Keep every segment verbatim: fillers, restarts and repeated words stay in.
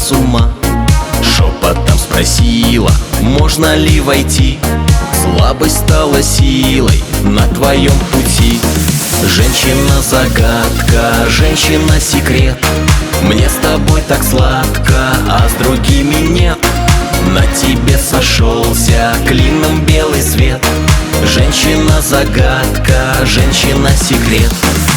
с ума. Шепотом спросила, можно ли войти. Слабость стала силой на твоем пути. Женщина-загадка, женщина-секрет. Мне с тобой так сладко, а с другими нет. На тебе сошелся клином белый свет. Женщина-загадка, женщина-секрет.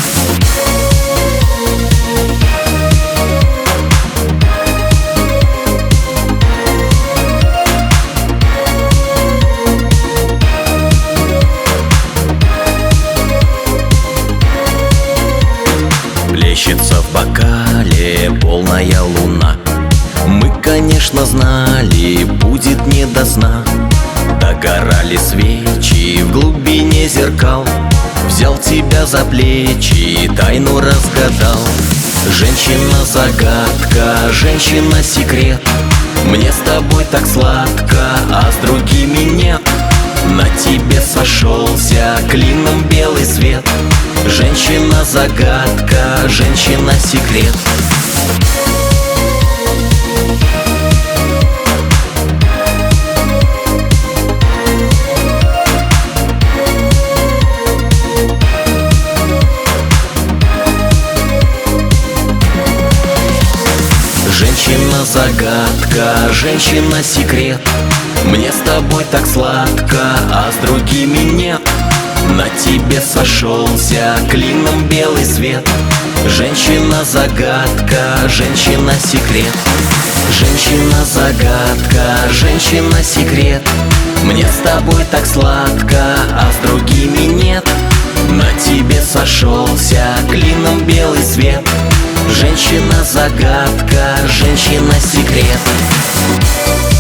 Плещется в бокале полная луна. Мы, конечно, знали, будет не до сна. Догорали свечи в глубине зеркал. Взял тебя за плечи, тайну разгадал. Женщина-загадка, женщина-секрет. Мне с тобой так сладко, а с другими нет. На тебе сошелся клином белый свет. Женщина-загадка, женщина-секрет. Женщина-загадка, женщина-секрет. Мне с тобой так сладко, а с другими нет. На тебе сошелся клином белый свет. Женщина-загадка, женщина-секрет. Женщина-загадка, женщина-секрет. Мне с тобой так сладко, а с другими нет. На тебе сошелся клином белый свет. Женщина-загадка, женщина-секрет.